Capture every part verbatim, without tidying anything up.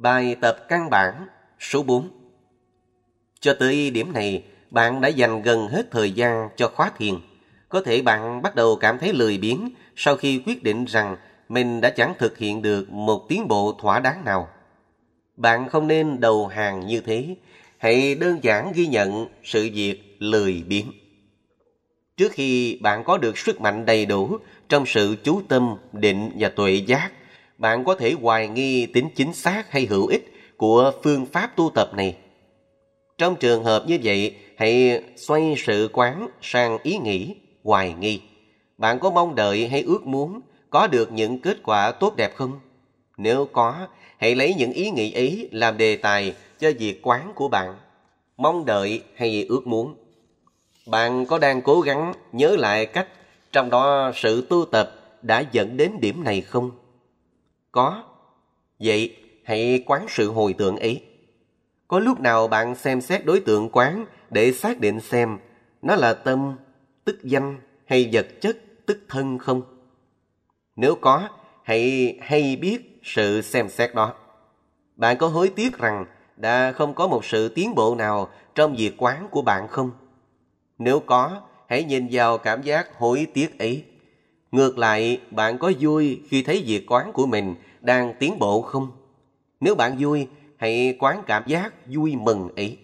Bài tập căn bản số bốn. Cho tới điểm này, bạn đã dành gần hết thời gian cho khóa thiền. Có thể bạn bắt đầu cảm thấy lười biếng sau khi quyết định rằng mình đã chẳng thực hiện được một tiến bộ thỏa đáng nào. Bạn không nên đầu hàng như thế. Hãy đơn giản ghi nhận sự việc lười biếng. Trước khi bạn có được sức mạnh đầy đủ trong sự chú tâm, định và tuệ giác, bạn có thể hoài nghi tính chính xác hay hữu ích của phương pháp tu tập này. Trong trường hợp như vậy, hãy xoay sự quán sang ý nghĩ, hoài nghi. Bạn có mong đợi hay ước muốn có được những kết quả tốt đẹp không? Nếu có, hãy lấy những ý nghĩ ấy làm đề tài cho việc quán của bạn. Mong đợi hay ước muốn? Bạn có đang cố gắng nhớ lại cách trong đó sự tu tập đã dẫn đến điểm này không? Có. Vậy hãy quán sự hồi tưởng ấy. Có lúc nào bạn xem xét đối tượng quán để xác định xem nó là tâm, tức danh hay vật chất, tức thân không? Nếu có, hãy hay biết sự xem xét đó. Bạn có hối tiếc rằng đã không có một sự tiến bộ nào trong việc quán của bạn không? Nếu có, hãy nhìn vào cảm giác hối tiếc ấy. Ngược lại, bạn có vui khi thấy việc quán của mình đang tiến bộ không? Nếu bạn vui, hãy quán cảm giác vui mừng ấy.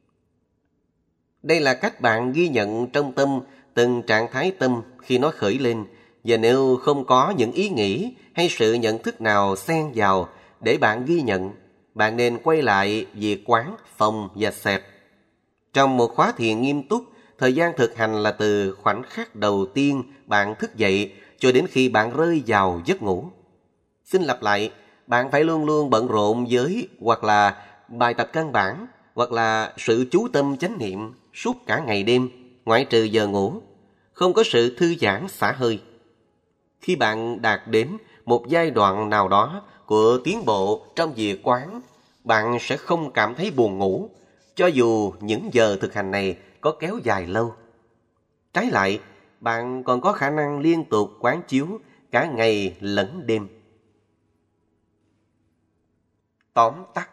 Đây là cách bạn ghi nhận trong tâm từng trạng thái tâm khi nó khởi lên. Và nếu không có những ý nghĩ hay sự nhận thức nào xen vào để bạn ghi nhận, bạn nên quay lại việc quán phòng và xẹp. Trong một khóa thiền nghiêm túc, thời gian thực hành là từ khoảnh khắc đầu tiên bạn thức dậy cho đến khi bạn rơi vào giấc ngủ. Xin lặp lại, bạn phải luôn luôn bận rộn với hoặc là bài tập căn bản hoặc là sự chú tâm chánh niệm suốt cả ngày đêm, ngoại trừ giờ ngủ. Không có sự thư giãn xả hơi. Khi bạn đạt đến một giai đoạn nào đó của tiến bộ trong việc quán, bạn sẽ không cảm thấy buồn ngủ, cho dù những giờ thực hành này có kéo dài lâu. Trái lại, bạn còn có khả năng liên tục quán chiếu cả ngày lẫn đêm. Tóm tắt.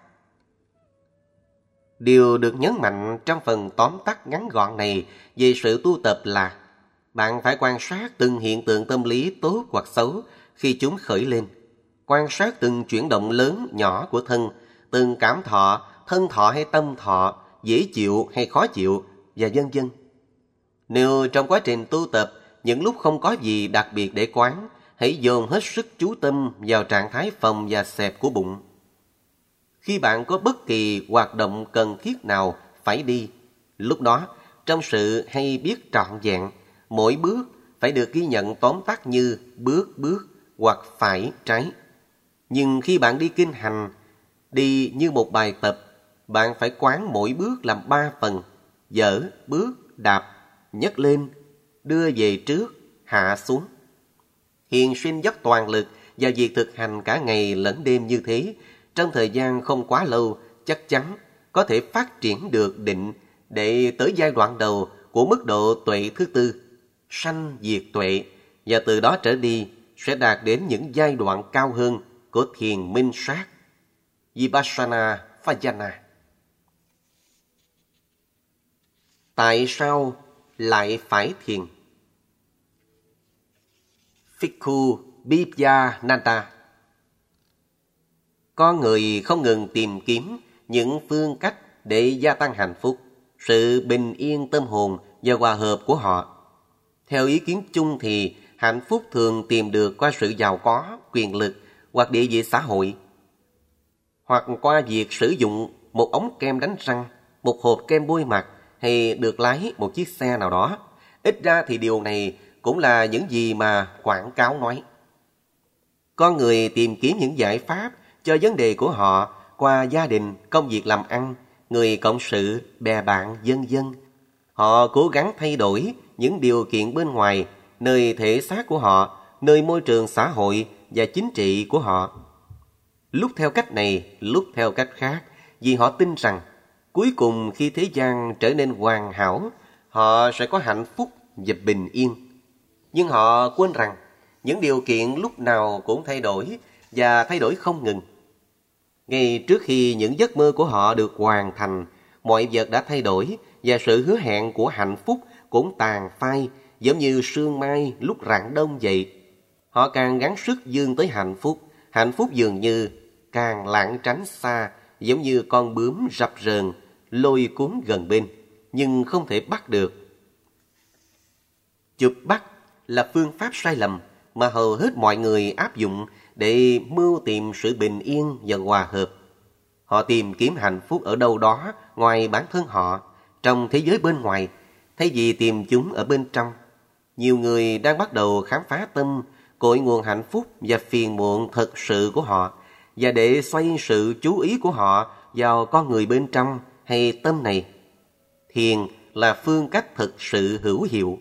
Điều được nhấn mạnh trong phần tóm tắt ngắn gọn này về sự tu tập là bạn phải quan sát từng hiện tượng tâm lý tốt hoặc xấu khi chúng khởi lên. Quan sát từng chuyển động lớn nhỏ của thân, từng cảm thọ, thân thọ hay tâm thọ, dễ chịu hay khó chịu, và vân vân. Nếu trong quá trình tu tập, những lúc không có gì đặc biệt để quán, hãy dồn hết sức chú tâm vào trạng thái phòng và xẹp của bụng. Khi bạn có bất kỳ hoạt động cần thiết nào phải đi, lúc đó, trong sự hay biết trọn vẹn, mỗi bước phải được ghi nhận tóm tắt như bước bước hoặc phải trái. Nhưng khi bạn đi kinh hành, đi như một bài tập, bạn phải quán mỗi bước làm ba phần: dở, bước, đạp, nhấc lên, đưa về trước, hạ xuống. Hiền sinh dốc toàn lực vào việc thực hành cả ngày lẫn đêm như thế, trong thời gian không quá lâu, chắc chắn có thể phát triển được định để tới giai đoạn đầu của mức độ tuệ thứ tư, sanh diệt tuệ, và từ đó trở đi sẽ đạt đến những giai đoạn cao hơn của thiền minh sát, Vipassana Vajana. Tại sao lại phải thiền? Bhikkhu Bibhyananda. Con người không ngừng tìm kiếm những phương cách để gia tăng hạnh phúc, sự bình yên tâm hồn và hòa hợp của họ. Theo ý kiến chung thì hạnh phúc thường tìm được qua sự giàu có, quyền lực hoặc địa vị xã hội, hoặc qua việc sử dụng một ống kem đánh răng, một hộp kem bôi mặt hay được lái một chiếc xe nào đó. Ít ra thì điều này cũng là những gì mà quảng cáo nói. Con người tìm kiếm những giải pháp cho vấn đề của họ qua gia đình, công việc làm ăn, người cộng sự, bè bạn, vân vân. Họ cố gắng thay đổi những điều kiện bên ngoài, nơi thể xác của họ, nơi môi trường xã hội và chính trị của họ. Lúc theo cách này, lúc theo cách khác, vì họ tin rằng cuối cùng khi thế gian trở nên hoàn hảo, họ sẽ có hạnh phúc và bình yên. Nhưng họ quên rằng những điều kiện lúc nào cũng thay đổi và thay đổi không ngừng. Ngay trước khi những giấc mơ của họ được hoàn thành, mọi vật đã thay đổi và sự hứa hẹn của hạnh phúc cũng tàn phai, giống như sương mai lúc rạng đông vậy. Họ càng gắng sức vươn tới hạnh phúc, hạnh phúc dường như càng lảng tránh xa, giống như con bướm rập rờn, lôi cuốn gần bên, nhưng không thể bắt được. Chụp bắt là phương pháp sai lầm mà hầu hết mọi người áp dụng để mưu tìm sự bình yên và hòa hợp. Họ tìm kiếm hạnh phúc ở đâu đó ngoài bản thân họ, trong thế giới bên ngoài, thay vì tìm chúng ở bên trong. Nhiều người đang bắt đầu khám phá tâm, cội nguồn hạnh phúc và phiền muộn thật sự của họ, và để xoay sự chú ý của họ vào con người bên trong hay tâm này. Thiền là phương cách thực sự hữu hiệu.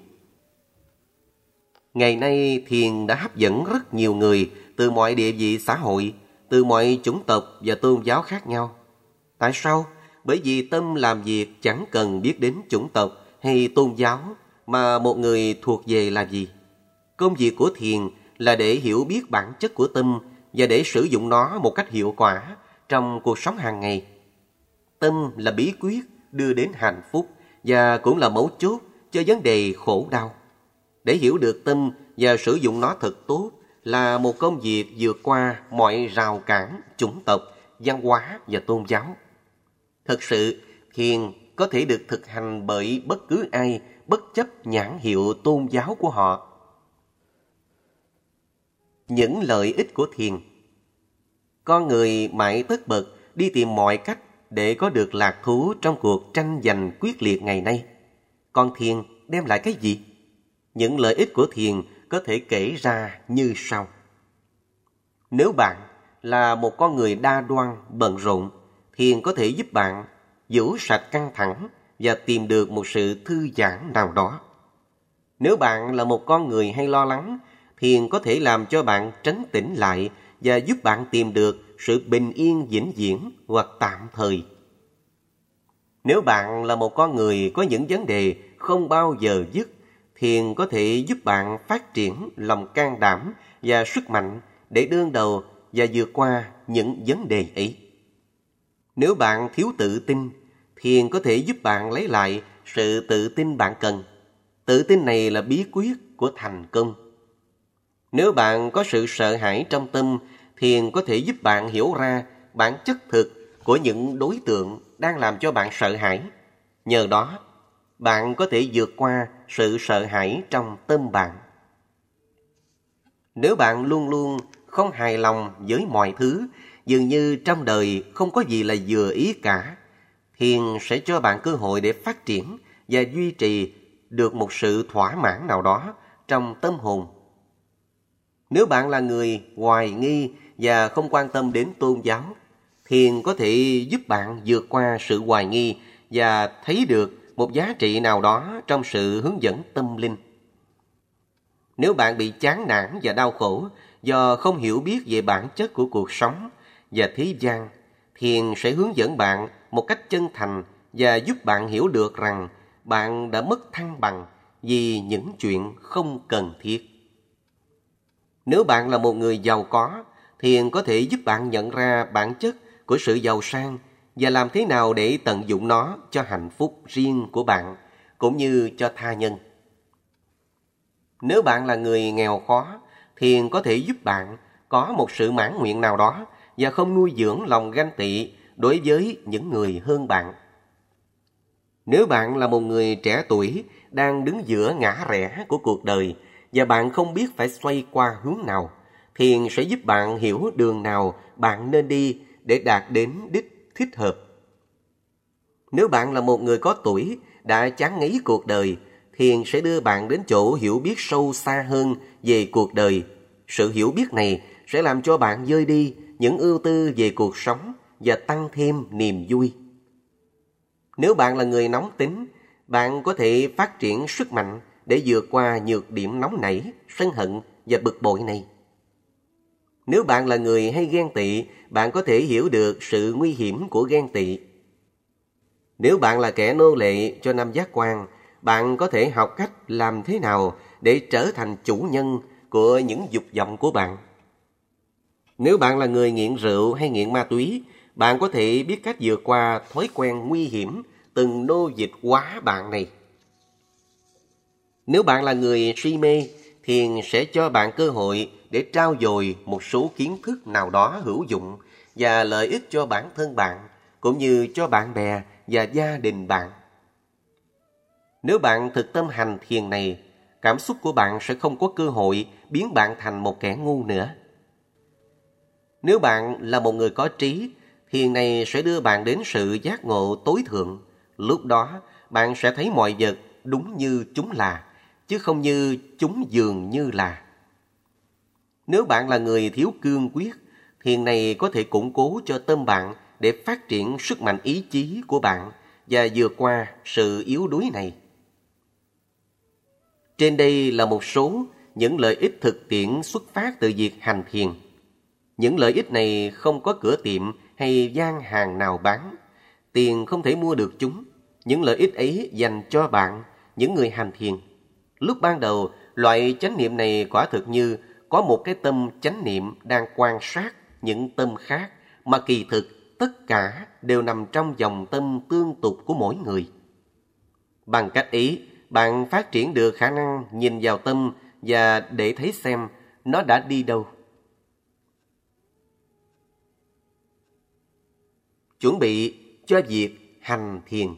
Ngày nay, thiền đã hấp dẫn rất nhiều người từ mọi địa vị xã hội, từ mọi chủng tộc và tôn giáo khác nhau. Tại sao? Bởi vì tâm làm việc chẳng cần biết đến chủng tộc hay tôn giáo mà một người thuộc về là gì. Công việc của thiền là để hiểu biết bản chất của tâm và để sử dụng nó một cách hiệu quả trong cuộc sống hàng ngày. Tâm là bí quyết đưa đến hạnh phúc và cũng là mấu chốt cho vấn đề khổ đau. Để hiểu được tâm và sử dụng nó thật tốt là một công việc vượt qua mọi rào cản, chủng tộc, văn hóa và tôn giáo. Thực sự, thiền có thể được thực hành bởi bất cứ ai, bất chấp nhãn hiệu tôn giáo của họ. Những lợi ích của thiền. Con người mãi tất bật đi tìm mọi cách để có được lạc thú trong cuộc tranh giành quyết liệt ngày nay. Còn thiền đem lại cái gì? Những lợi ích của thiền có thể kể ra như sau. Nếu bạn là một con người đa đoan, bận rộn, thiền có thể giúp bạn giữ sạch căng thẳng và tìm được một sự thư giãn nào đó. Nếu bạn là một con người hay lo lắng, thiền có thể làm cho bạn trấn tĩnh lại và giúp bạn tìm được sự bình yên vĩnh viễn hoặc tạm thời. Nếu bạn là một con người có những vấn đề không bao giờ dứt, thiền có thể giúp bạn phát triển lòng can đảm và sức mạnh để đương đầu và vượt qua những vấn đề ấy. Nếu bạn thiếu tự tin, thiền có thể giúp bạn lấy lại sự tự tin bạn cần. Tự tin này là bí quyết của thành công. Nếu bạn có sự sợ hãi trong tâm, thiền có thể giúp bạn hiểu ra bản chất thực của những đối tượng đang làm cho bạn sợ hãi. Nhờ đó, bạn có thể vượt qua sự sợ hãi trong tâm bạn. Nếu bạn luôn luôn không hài lòng với mọi thứ, dường như trong đời không có gì là vừa ý cả, thiền sẽ cho bạn cơ hội để phát triển và duy trì được một sự thỏa mãn nào đó trong tâm hồn. Nếu bạn là người hoài nghi và không quan tâm đến tôn giáo, thiền có thể giúp bạn vượt qua sự hoài nghi và thấy được một giá trị nào đó trong sự hướng dẫn tâm linh. Nếu bạn bị chán nản và đau khổ do không hiểu biết về bản chất của cuộc sống và thế gian, thiền sẽ hướng dẫn bạn một cách chân thành và giúp bạn hiểu được rằng bạn đã mất thăng bằng vì những chuyện không cần thiết. Nếu bạn là một người giàu có, thiền có thể giúp bạn nhận ra bản chất của sự giàu sang và làm thế nào để tận dụng nó cho hạnh phúc riêng của bạn, cũng như cho tha nhân. Nếu bạn là người nghèo khó, thiền có thể giúp bạn có một sự mãn nguyện nào đó và không nuôi dưỡng lòng ganh tị đối với những người hơn bạn. Nếu bạn là một người trẻ tuổi đang đứng giữa ngã rẽ của cuộc đời và bạn không biết phải xoay qua hướng nào, thiền sẽ giúp bạn hiểu đường nào bạn nên đi để đạt đến đích thích hợp. Nếu bạn là một người có tuổi đã chán ngấy cuộc đời, thiền sẽ đưa bạn đến chỗ hiểu biết sâu xa hơn về cuộc đời. Sự hiểu biết này sẽ làm cho bạn vơi đi những ưu tư về cuộc sống và tăng thêm niềm vui. Nếu bạn là người nóng tính, bạn có thể phát triển sức mạnh để vượt qua nhược điểm nóng nảy, sân hận và bực bội này. Nếu bạn là người hay ghen tị, bạn có thể hiểu được sự nguy hiểm của ghen tị. Nếu bạn là kẻ nô lệ cho năm giác quan, bạn có thể học cách làm thế nào để trở thành chủ nhân của những dục vọng của bạn. Nếu bạn là người nghiện rượu hay nghiện ma túy, bạn có thể biết cách vượt qua thói quen nguy hiểm từng nô dịch hóa bạn này. Nếu bạn là người si mê, thiền sẽ cho bạn cơ hội để trau dồi một số kiến thức nào đó hữu dụng và lợi ích cho bản thân bạn, cũng như cho bạn bè và gia đình bạn. Nếu bạn thực tâm hành thiền này, cảm xúc của bạn sẽ không có cơ hội biến bạn thành một kẻ ngu nữa. Nếu bạn là một người có trí, thiền này sẽ đưa bạn đến sự giác ngộ tối thượng. Lúc đó, bạn sẽ thấy mọi vật đúng như chúng là, chứ không như chúng dường như là. Nếu bạn là người thiếu cương quyết, thiền này có thể củng cố cho tâm bạn để phát triển sức mạnh ý chí của bạn và vượt qua sự yếu đuối này. Trên đây là một số những lợi ích thực tiễn xuất phát từ việc hành thiền. Những lợi ích này không có cửa tiệm hay gian hàng nào bán. Tiền không thể mua được chúng. Những lợi ích ấy dành cho bạn, những người hành thiền. Lúc ban đầu, loại chánh niệm này quả thực như có một cái tâm chánh niệm đang quan sát những tâm khác, mà kỳ thực tất cả đều nằm trong dòng tâm tương tục của mỗi người. Bằng cách ấy, bạn phát triển được khả năng nhìn vào tâm và để thấy xem nó đã đi đâu. Chuẩn bị cho việc hành thiền.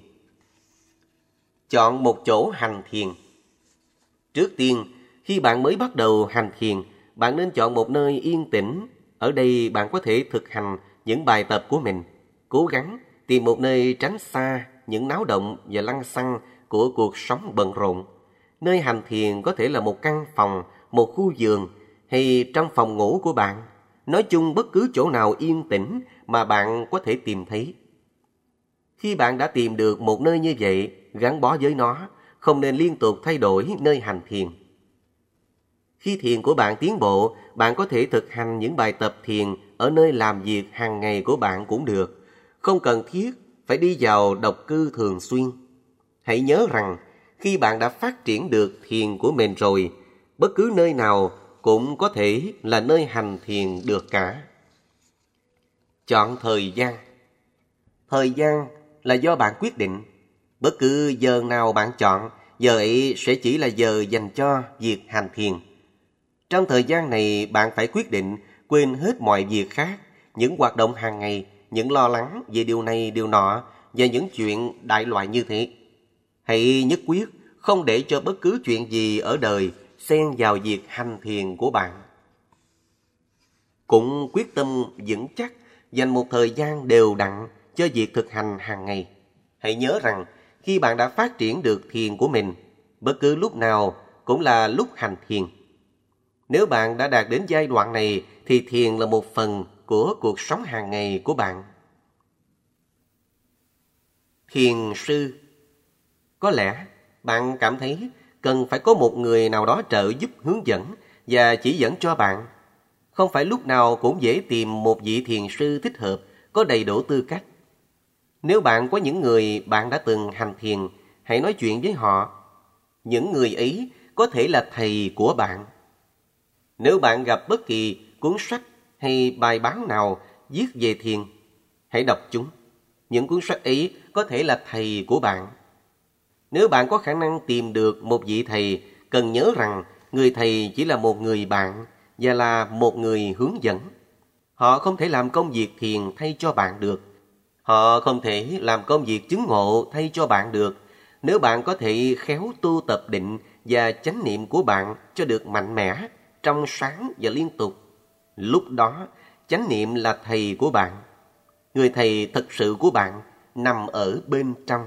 Chọn một chỗ hành thiền. Trước tiên, khi bạn mới bắt đầu hành thiền, bạn nên chọn một nơi yên tĩnh. Ở đây bạn có thể thực hành những bài tập của mình. Cố gắng tìm một nơi tránh xa những náo động và lăng xăng của cuộc sống bận rộn. Nơi hành thiền có thể là một căn phòng, một khu vườn hay trong phòng ngủ của bạn. Nói chung bất cứ chỗ nào yên tĩnh mà bạn có thể tìm thấy. Khi bạn đã tìm được một nơi như vậy, gắn bó với nó, không nên liên tục thay đổi nơi hành thiền. Khi thiền của bạn tiến bộ, bạn có thể thực hành những bài tập thiền ở nơi làm việc hàng ngày của bạn cũng được. Không cần thiết phải đi vào độc cư thường xuyên. Hãy nhớ rằng, khi bạn đã phát triển được thiền của mình rồi, bất cứ nơi nào cũng có thể là nơi hành thiền được cả. Chọn thời gian. Thời gian là do bạn quyết định. Bất cứ giờ nào bạn chọn, giờ ấy sẽ chỉ là giờ dành cho việc hành thiền. Trong thời gian này, bạn phải quyết định quên hết mọi việc khác, những hoạt động hàng ngày, những lo lắng về điều này điều nọ và những chuyện đại loại như thế. Hãy nhất quyết không để cho bất cứ chuyện gì ở đời xen vào việc hành thiền của bạn. Cũng quyết tâm vững chắc dành một thời gian đều đặn cho việc thực hành hàng ngày. Hãy nhớ rằng, khi bạn đã phát triển được thiền của mình, bất cứ lúc nào cũng là lúc hành thiền. Nếu bạn đã đạt đến giai đoạn này, thì thiền là một phần của cuộc sống hàng ngày của bạn. Thiền sư. Có lẽ bạn cảm thấy cần phải có một người nào đó trợ giúp hướng dẫn và chỉ dẫn cho bạn. Không phải lúc nào cũng dễ tìm một vị thiền sư thích hợp, có đầy đủ tư cách. Nếu bạn có những người bạn đã từng hành thiền, hãy nói chuyện với họ. Những người ấy có thể là thầy của bạn. Nếu bạn gặp bất kỳ cuốn sách hay bài báo nào viết về thiền, hãy đọc chúng. Những cuốn sách ấy có thể là thầy của bạn. Nếu bạn có khả năng tìm được một vị thầy, cần nhớ rằng người thầy chỉ là một người bạn và là một người hướng dẫn. Họ không thể làm công việc thiền thay cho bạn được. Họ không thể làm công việc chứng ngộ thay cho bạn được. Nếu bạn có thể khéo tu tập định và chánh niệm của bạn cho được mạnh mẽ, trong sáng và liên tục, lúc đó chánh niệm là thầy của bạn. Người thầy thật sự của bạn nằm ở bên trong.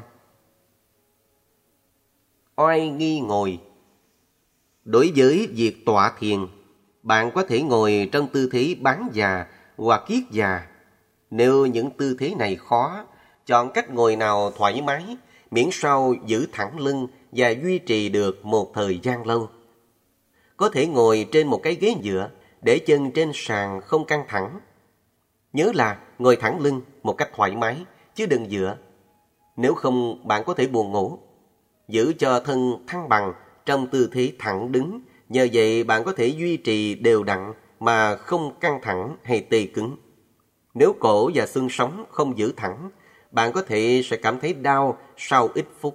Oai nghi ngồi. Đối với việc tọa thiền, bạn có thể ngồi trong tư thế bán già hoặc kiết già. Nếu những tư thế này khó, chọn cách ngồi nào thoải mái, miễn sao giữ thẳng lưng và duy trì được một thời gian lâu. Có thể ngồi trên một cái ghế dựa, để chân trên sàn không căng thẳng. Nhớ là ngồi thẳng lưng một cách thoải mái, chứ đừng dựa. Nếu không, bạn có thể buồn ngủ. Giữ cho thân thăng bằng trong tư thế thẳng đứng, nhờ vậy bạn có thể duy trì đều đặn mà không căng thẳng hay tê cứng. Nếu cổ và xương sống không giữ thẳng, bạn có thể sẽ cảm thấy đau sau ít phút.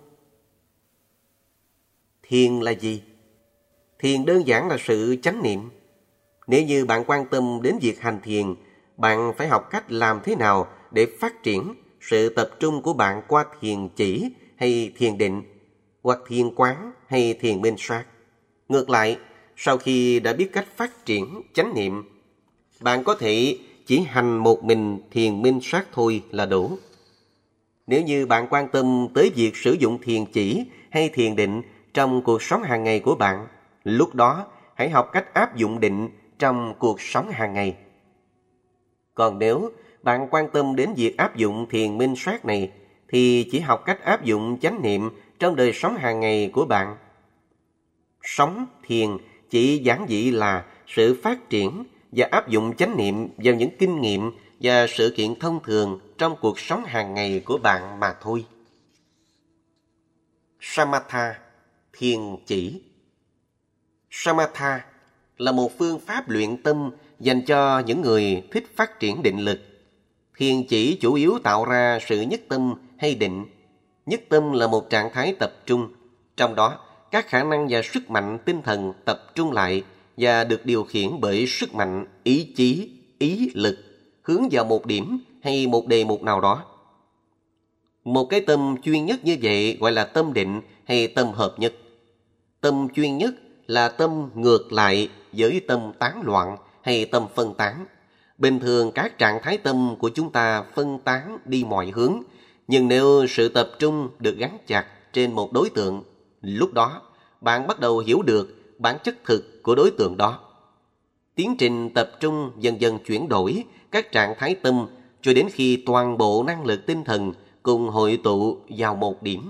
Thiền là gì? Thiền đơn giản là sự chánh niệm. Nếu như bạn quan tâm đến việc hành thiền, bạn phải học cách làm thế nào để phát triển sự tập trung của bạn qua thiền chỉ hay thiền định, hoặc thiền quán hay thiền minh sát. Ngược lại, sau khi đã biết cách phát triển chánh niệm, bạn có thể chỉ hành một mình thiền minh sát thôi là đủ. Nếu như bạn quan tâm tới việc sử dụng thiền chỉ hay thiền định trong cuộc sống hàng ngày của bạn, lúc đó hãy học cách áp dụng định trong cuộc sống hàng ngày. Còn nếu bạn quan tâm đến việc áp dụng thiền minh sát này, thì chỉ học cách áp dụng chánh niệm trong đời sống hàng ngày của bạn. Sống thiền chỉ giản dị là sự phát triển và áp dụng chánh niệm vào những kinh nghiệm và sự kiện thông thường trong cuộc sống hàng ngày của bạn mà thôi. Samatha, thiền chỉ. Samatha là một phương pháp luyện tâm dành cho những người thích phát triển định lực. Thiền chỉ chủ yếu tạo ra sự nhất tâm hay định. Nhất tâm là một trạng thái tập trung, trong đó các khả năng và sức mạnh tinh thần tập trung lại và được điều khiển bởi sức mạnh, ý chí, ý lực, hướng vào một điểm hay một đề mục nào đó. Một cái tâm chuyên nhất như vậy gọi là tâm định hay tâm hợp nhất. Tâm chuyên nhất là tâm ngược lại với tâm tán loạn hay tâm phân tán. Bình thường các trạng thái tâm của chúng ta phân tán đi mọi hướng, nhưng nếu sự tập trung được gắn chặt trên một đối tượng, lúc đó bạn bắt đầu hiểu được bản chất thực của đối tượng đó. Tiến trình tập trung dần dần chuyển đổi các trạng thái tâm cho đến khi toàn bộ năng lực tinh thần cùng hội tụ vào một điểm.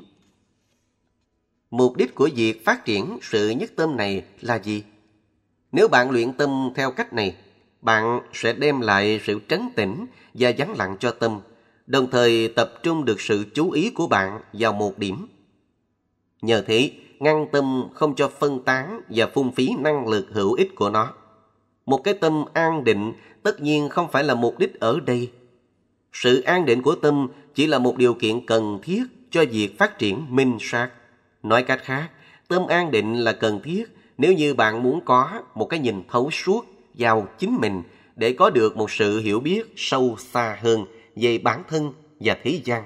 Mục đích của việc phát triển sự nhất tâm này là gì? Nếu bạn luyện tâm theo cách này, bạn sẽ đem lại sự trấn tĩnh và vắng lặng cho tâm, đồng thời tập trung được sự chú ý của bạn vào một điểm. Nhờ thế, ngăn tâm không cho phân tán và phung phí năng lực hữu ích của nó. Một cái tâm an định tất nhiên không phải là mục đích ở đây. Sự an định của tâm chỉ là một điều kiện cần thiết cho việc phát triển minh sát. Nói cách khác, tâm an định là cần thiết nếu như bạn muốn có một cái nhìn thấu suốt vào chính mình để có được một sự hiểu biết sâu xa hơn về bản thân và thế gian.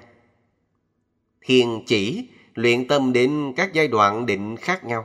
Thiền chỉ luyện tâm đến các giai đoạn định khác nhau.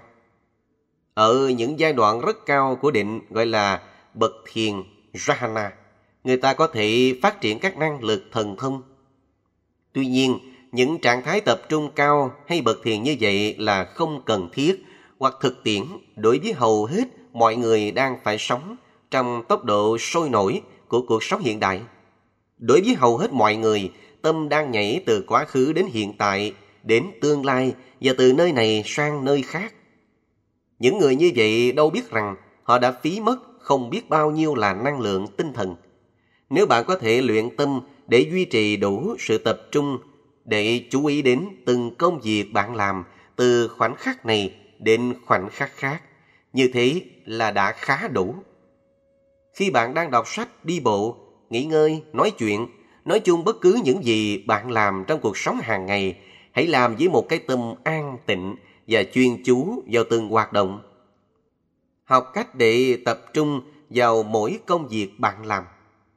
Ở những giai đoạn rất cao của định gọi là bậc thiền jhana, người ta có thể phát triển các năng lực thần thông. Tuy nhiên, những trạng thái tập trung cao hay bậc thiền như vậy là không cần thiết hoặc thực tiễn đối với hầu hết mọi người đang phải sống trong tốc độ sôi nổi của cuộc sống hiện đại. Đối với hầu hết mọi người, tâm đang nhảy từ quá khứ đến hiện tại, đến tương lai và từ nơi này sang nơi khác. Những người như vậy đâu biết rằng họ đã phí mất không biết bao nhiêu là năng lượng tinh thần. Nếu bạn có thể luyện tâm để duy trì đủ sự tập trung, để chú ý đến từng công việc bạn làm từ khoảnh khắc này đến khoảnh khắc khác, như thế là đã khá đủ. Khi bạn đang đọc sách, đi bộ, nghỉ ngơi, nói chuyện, nói chung bất cứ những gì bạn làm trong cuộc sống hàng ngày, hãy làm với một cái tâm an tịnh và chuyên chú vào từng hoạt động. Học cách để tập trung vào mỗi công việc bạn làm.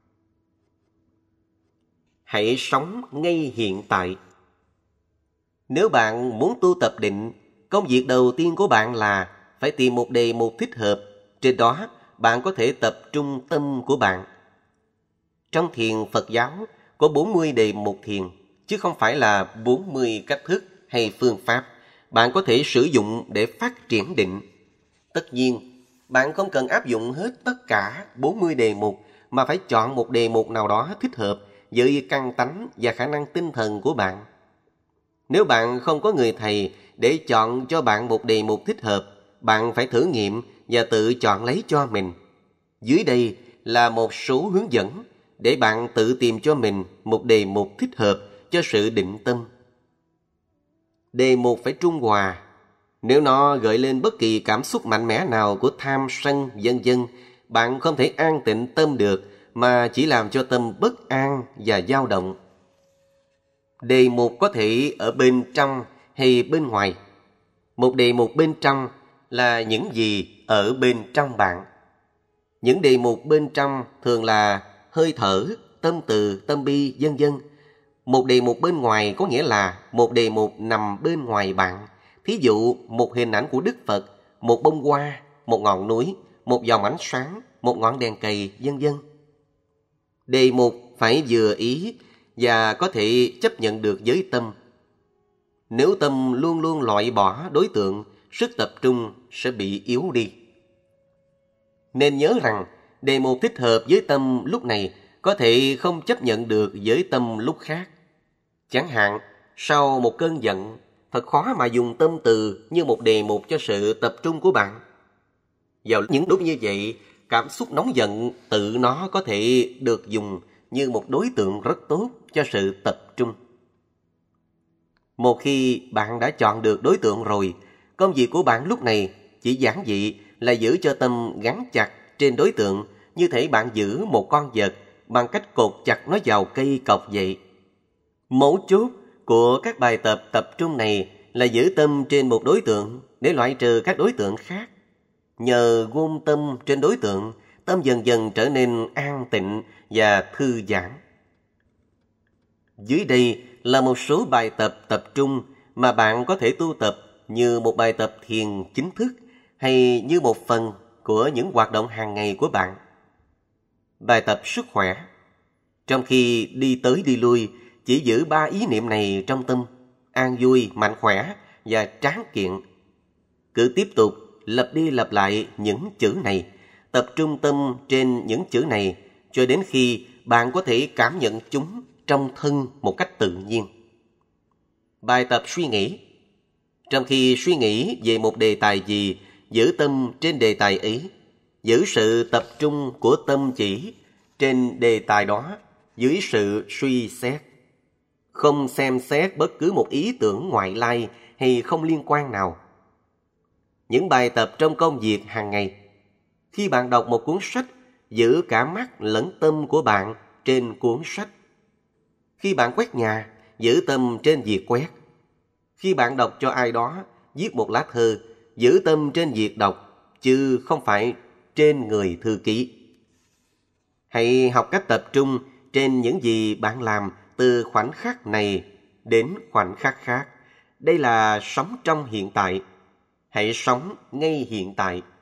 Hãy sống ngay hiện tại. Nếu bạn muốn tu tập định, công việc đầu tiên của bạn là phải tìm một đề mục thích hợp. Trên đó, bạn có thể tập trung tâm của bạn. Trong thiền Phật giáo, có bốn mươi đề mục thiền, chứ không phải là bốn mươi cách thức hay phương pháp bạn có thể sử dụng để phát triển định. Tất nhiên, bạn không cần áp dụng hết tất cả bốn mươi đề mục, mà phải chọn một đề mục nào đó thích hợp với căn tánh và khả năng tinh thần của bạn. Nếu bạn không có người thầy để chọn cho bạn một đề mục thích hợp, bạn phải thử nghiệm và tự chọn lấy cho mình. Dưới đây là một số hướng dẫn để bạn tự tìm cho mình một đề mục thích hợp cho sự định tâm. Đề mục phải trung hòa. Nếu nó gợi lên bất kỳ cảm xúc mạnh mẽ nào của tham sân vân vân, bạn không thể an tịnh tâm được mà chỉ làm cho tâm bất an và dao động. Đề mục có thể ở bên trong hay bên ngoài. Một đề mục bên trong là những gì ở bên trong bạn. Những đề mục bên trong thường là hơi thở, tâm từ, tâm bi, vân vân. Một đề mục bên ngoài có nghĩa là một đề mục nằm bên ngoài bạn. Thí dụ, một hình ảnh của Đức Phật, một bông hoa, một ngọn núi, một dòng ánh sáng, một ngọn đèn cầy, vân vân. Đề mục phải vừa ý và có thể chấp nhận được với tâm. Nếu tâm luôn luôn loại bỏ đối tượng, sức tập trung sẽ bị yếu đi. Nên nhớ rằng, đề mục thích hợp với tâm lúc này có thể không chấp nhận được với tâm lúc khác. Chẳng hạn, sau một cơn giận, thật khó mà dùng tâm từ như một đề mục cho sự tập trung của bạn. Vào những lúc như vậy, cảm xúc nóng giận tự nó có thể được dùng như một đối tượng rất tốt cho sự tập trung. Một khi bạn đã chọn được đối tượng rồi, công việc của bạn lúc này chỉ giản dị là giữ cho tâm gắn chặt trên đối tượng, như thể bạn giữ một con vật bằng cách cột chặt nó vào cây cọc vậy. Mấu chốt của các bài tập tập trung này là giữ tâm trên một đối tượng để loại trừ các đối tượng khác. Nhờ gom tâm trên đối tượng, tâm dần dần trở nên an tịnh và thư giãn. Dưới đây là một số bài tập tập trung mà bạn có thể tu tập như một bài tập thiền chính thức hay như một phần của những hoạt động hàng ngày của bạn. Bài tập sức khỏe. Trong khi đi tới đi lui, chỉ giữ ba ý niệm này trong tâm: an vui, mạnh khỏe và tráng kiện. Cứ tiếp tục lặp đi lặp lại những chữ này, tập trung tâm trên những chữ này cho đến khi bạn có thể cảm nhận chúng trong thân một cách tự nhiên. Bài tập suy nghĩ. Trong khi suy nghĩ về một đề tài gì, giữ tâm trên đề tài ấy, giữ sự tập trung của tâm chỉ trên đề tài đó dưới sự suy xét. Không xem xét bất cứ một ý tưởng ngoại lai hay không liên quan nào. Những bài tập trong công việc hàng ngày. Khi bạn đọc một cuốn sách, giữ cả mắt lẫn tâm của bạn trên cuốn sách. Khi bạn quét nhà, giữ tâm trên việc quét. Khi bạn đọc cho ai đó, viết một lá thơ, giữ tâm trên việc đọc, chứ không phải trên người thư ký. Hãy học cách tập trung trên những gì bạn làm từ khoảnh khắc này đến khoảnh khắc khác. Đây là sống trong hiện tại. Hãy sống ngay hiện tại.